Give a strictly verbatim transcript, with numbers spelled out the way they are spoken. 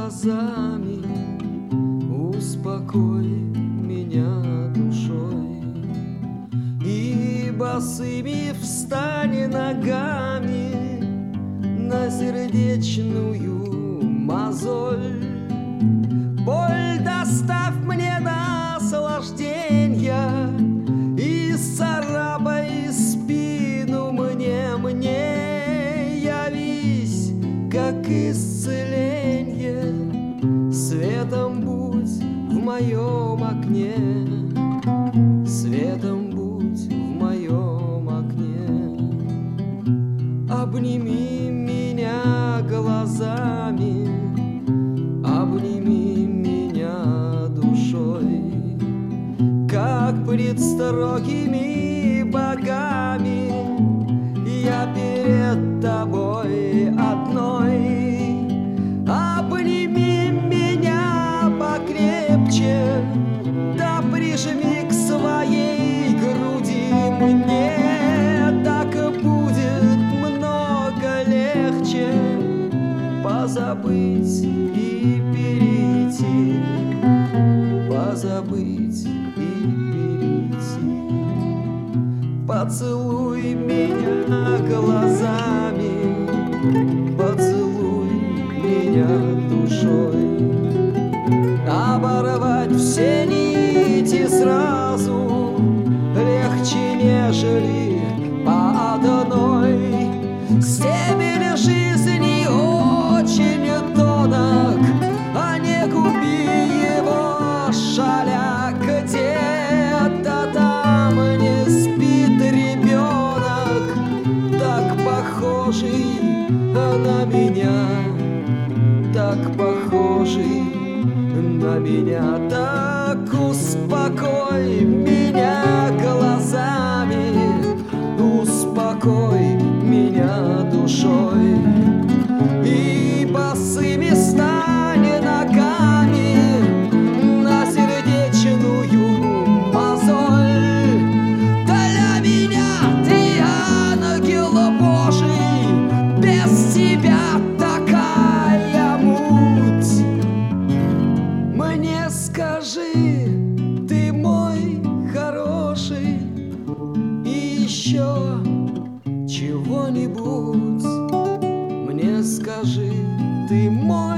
глазами, успокой меня душой. И босыми встань ногами на сердечную мозоль. Боль доставь мне наслажденья и царапай спину мне, мне явись, как исцеленье, светом будь в моем окне, светом будь в моем окне. Обними меня глазами, обними меня душой, как пред строгими богами я перед тобой одной. Обними меня покрепче, да прижми к своей груди мне, так будет много легче позабыть и перейти, позабыть и перейти. Поцелуй меня глазами, поцелуй меня душой. Оборвать все нити сразу легче, нежели по одной. Стебель жизни очень тонок, а не губи его, шаля где-то там не спит ребенок, так похожий на меня, так похожий на меня. Так успокой меня глазами, успокой меня душой. И босыми стань ногами на сердечную мозоль. Для меня ты ангел Божий, без тебя такая муть. Мне скажи, ты мой хороший, и еще чего-нибудь. Мне скажи, ты мой